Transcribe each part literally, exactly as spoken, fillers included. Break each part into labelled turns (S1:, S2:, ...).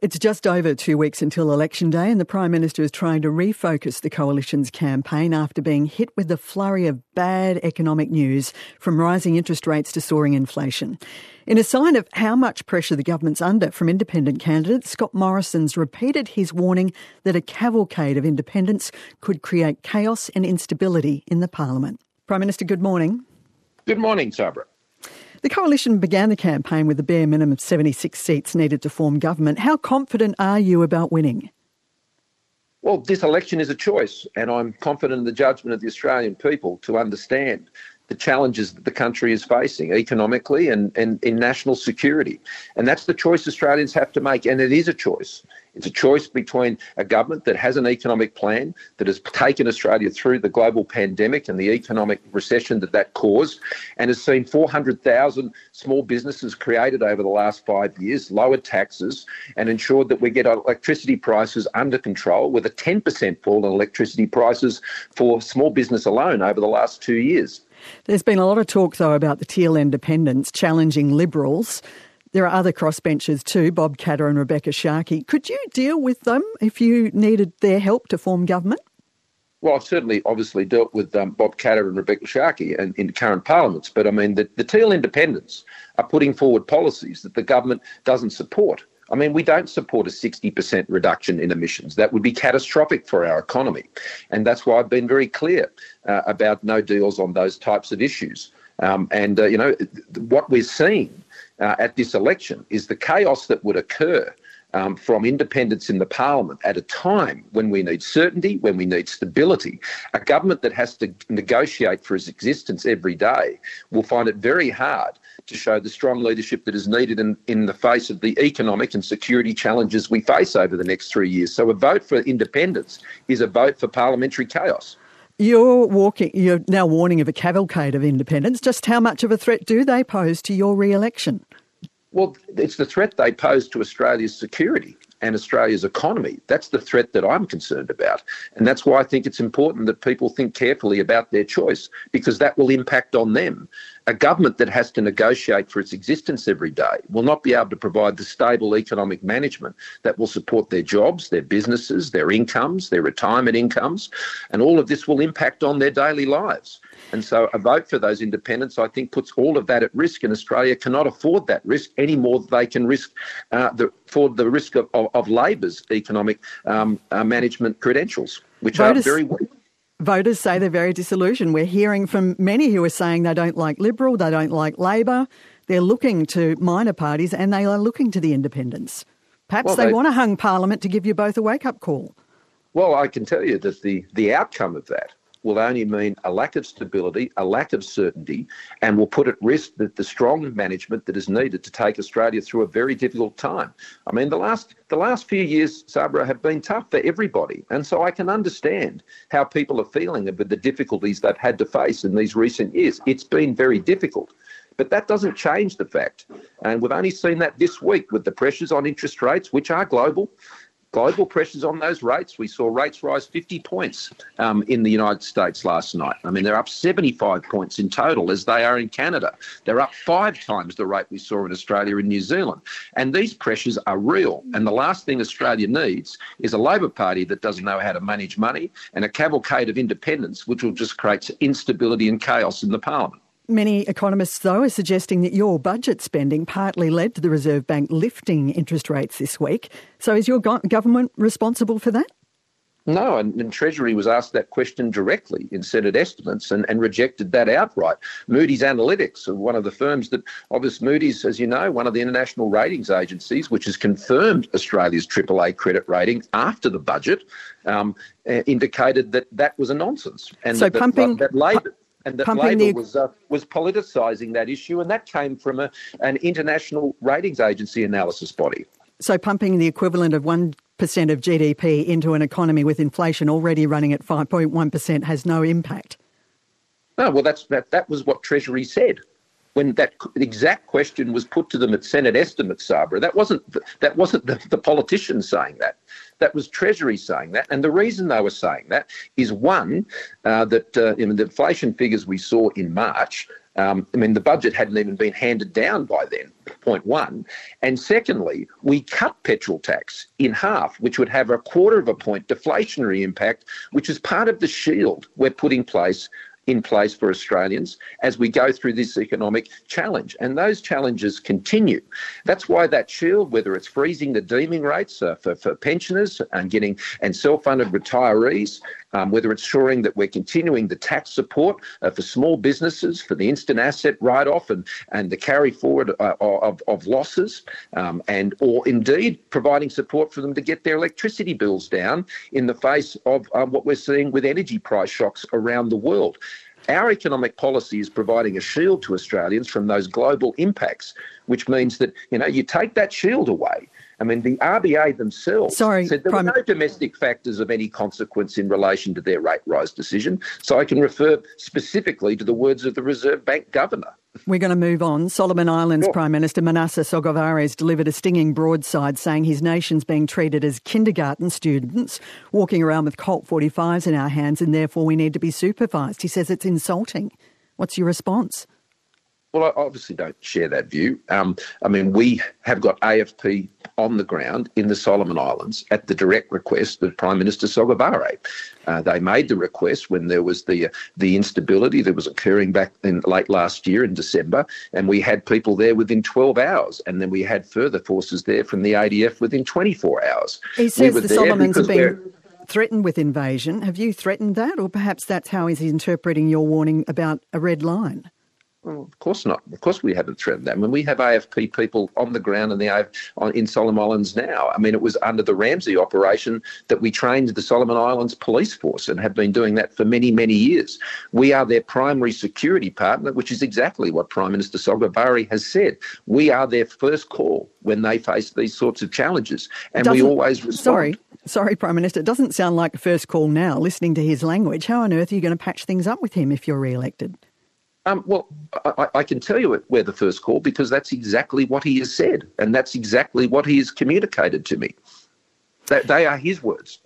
S1: It's just over two weeks until Election Day, and the Prime Minister is trying to refocus the Coalition's campaign after being hit with the flurry of bad economic news, from rising interest rates to soaring inflation. In a sign of how much pressure the government's under from independent candidates, Scott Morrison's repeated his warning that a cavalcade of independents could create chaos and instability in the Parliament. Prime Minister, good morning.
S2: Good morning, Sabra.
S1: The Coalition began the campaign with the bare minimum of seventy-six seats needed to form government. How confident are you about winning?
S2: Well, this election is a choice, and I'm confident in the judgment of the Australian people to understand the challenges that the country is facing economically and, and in national security. And that's the choice Australians have to make, and it is a choice. It's a choice between a government that has an economic plan that has taken Australia through the global pandemic and the economic recession that that caused, and has seen four hundred thousand small businesses created over the last five years, lowered taxes, and ensured that we get our electricity prices under control, with a ten percent fall in electricity prices for small business alone over the last two years.
S1: There's been a lot of talk, though, about the Teal independents challenging Liberals. There are other crossbenchers too, Bob Katter and Rebekha Sharkie. Could you deal with them if you needed their help to form government?
S2: Well, I've certainly obviously dealt with um, Bob Katter and Rebekha Sharkie in, in current parliaments, but I mean, the, the Teal independents are putting forward policies that the government doesn't support. I mean, we don't support a sixty percent reduction in emissions. That would be catastrophic for our economy. And that's why I've been very clear uh, about no deals on those types of issues. Um, and, uh, you know, what we're seeing uh, at this election is the chaos that would occur um, from independents in the parliament at a time when we need certainty, when we need stability. A government that has to negotiate for its existence every day will find it very hard to show the strong leadership that is needed in, in the face of the economic and security challenges we face over the next three years. So a vote for independence is a vote for parliamentary chaos.
S1: You're walking. You're now warning of a cavalcade of independents. Just how much of a threat do they pose to your re-election?
S2: Well, it's the threat they pose to Australia's security and Australia's economy. That's the threat that I'm concerned about. And that's why I think it's important that people think carefully about their choice, because that will impact on them. A government that has to negotiate for its existence every day will not be able to provide the stable economic management that will support their jobs, their businesses, their incomes, their retirement incomes, and all of this will impact on their daily lives. And so a vote for those independents, I think, puts all of that at risk, and Australia cannot afford that risk any more than they can risk uh, the, afford the risk of, of, of Labor's economic um, uh, management credentials, which Voters- are very weak.
S1: Voters say they're very disillusioned. We're hearing from many who are saying they don't like Liberal, they don't like Labor. They're looking to minor parties and they are looking to the independents. Perhaps well, they, they want a hung parliament to give you both a wake-up call.
S2: Well, I can tell you that the, the outcome of that will only mean a lack of stability, a lack of certainty, and will put at risk the, the strong management that is needed to take Australia through a very difficult time. I mean, the last the last few years, Sabra, have been tough for everybody. And so I can understand how people are feeling about the difficulties they've had to face in these recent years. It's been very difficult. But that doesn't change the fact. And we've only seen that this week with the pressures on interest rates, which are global. Global pressures on those rates. We saw rates rise fifty points um, in the United States last night. I mean, they're up seventy-five points in total, as they are in Canada. They're up five times the rate we saw in Australia and New Zealand. And these pressures are real. And the last thing Australia needs is a Labor Party that doesn't know how to manage money, and a cavalcade of independents, which will just create instability and chaos in the parliament.
S1: Many economists, though, are suggesting that your budget spending partly led to the Reserve Bank lifting interest rates this week. So is your go- government responsible for that?
S2: No, and, and Treasury was asked that question directly in Senate estimates and, and rejected that outright. Moody's Analytics, one of the firms that, obviously Moody's, as you know, one of the international ratings agencies, which has confirmed Australia's triple A credit rating after the budget, um, uh, indicated that that was a nonsense. And
S1: so
S2: that,
S1: pumping...
S2: that, that Labor... And that
S1: Pumping
S2: Labor
S1: the...
S2: was uh, was politicising that issue, and that came from a, an international ratings agency analysis body.
S1: So pumping the equivalent of one percent of G D P into an economy with inflation already running at five point one percent has no impact?
S2: No, well, that's that, that was what Treasury said when that exact question was put to them at Senate estimates, Sabra. That wasn't the, that wasn't the, the politicians saying that. That was Treasury saying that. And the reason they were saying that is, one, uh, that uh, you know, the inflation figures we saw in March Um, I mean, the budget hadn't even been handed down by then, point one. And secondly, we cut petrol tax in half, which would have a quarter of a point deflationary impact, which is part of the shield we're putting place in place for Australians as we go through this economic challenge. And those challenges continue. That's why that shield, whether it's freezing the deeming rates uh, for, for pensioners and getting and self-funded retirees, um, whether it's ensuring that we're continuing the tax support uh, for small businesses, for the instant asset write-off and, and the carry forward uh, of, of losses, um, and or indeed providing support for them to get their electricity bills down in the face of um, what we're seeing with energy price shocks around the world. Our economic policy is providing a shield to Australians from those global impacts, which means that, you know, you take that shield away. I mean, the R B A themselves
S1: Sorry,
S2: said there
S1: Prime...
S2: were no domestic factors of any consequence in relation to their rate rise decision. So I can refer specifically to the words of the Reserve Bank Governor.
S1: We're going to move on. Solomon Islands
S2: Sure. Prime
S1: Minister Manasseh Sogavare delivered a stinging broadside saying his nation's being treated as kindergarten students, walking around with Colt forty-fives in our hands and therefore we need to be supervised. He says it's insulting. What's your response?
S2: Well, I obviously don't share that view. Um, I mean, we have got A F P on the ground in the Solomon Islands at the direct request of Prime Minister Sogavare. Uh, they made the request when there was the uh, the instability that was occurring back in late last year in December, and we had people there within twelve hours, and then we had further forces there from the A D F within twenty-four hours.
S1: He says the Solomons have been threatened with invasion. Have you threatened that, or perhaps that's how he's interpreting your warning about a red line?
S2: Well, of course not. Of course we haven't threatened that. I mean, we have A F P people on the ground in, the, in Solomon Islands now. I mean, it was under the Ramsay operation that we trained the Solomon Islands police force and have been doing that for many, many years. We are their primary security partner, which is exactly what Prime Minister Sogavare has said. We are their first call when they face these sorts of challenges, and
S1: Doesn't,
S2: we always respond.
S1: Sorry, sorry, Prime Minister. It doesn't sound like a first call now, listening to his language. How on earth are you going to patch things up with him if you're re-elected?
S2: Um, well, I, I can tell you where the first call, because that's exactly what he has said, and that's exactly what he has communicated to me. That they are his words.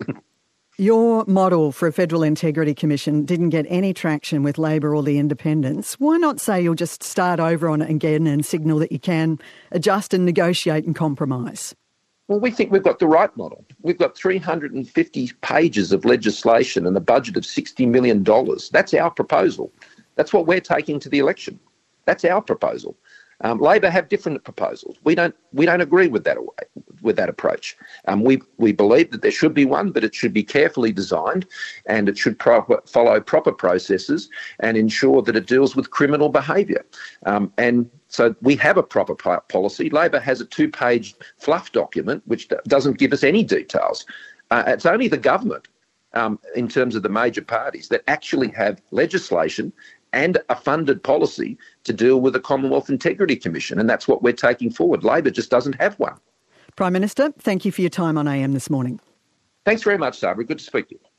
S1: Your model for a Federal Integrity Commission didn't get any traction with Labor or the Independents. Why not say you'll just start over on it again and signal that you can adjust and negotiate and compromise?
S2: Well, we think we've got the right model. We've got three hundred fifty pages of legislation and a budget of sixty million dollars. That's our proposal. That's what we're taking to the election. That's our proposal. Um, Labor have different proposals. We don't. We don't agree with that with that approach. Um, we we believe that there should be one, but it should be carefully designed, and it should proper, follow proper processes and ensure that it deals with criminal behaviour. Um, and so we have a proper policy. Labor has a two-page fluff document which doesn't give us any details. Uh, it's only the government, um, in terms of the major parties, that actually have legislation and a funded policy to deal with the Commonwealth Integrity Commission, and that's what we're taking forward. Labor just doesn't have one.
S1: Prime Minister, thank you for your time on A M this morning.
S2: Thanks very much, Sabri. Good to speak to you.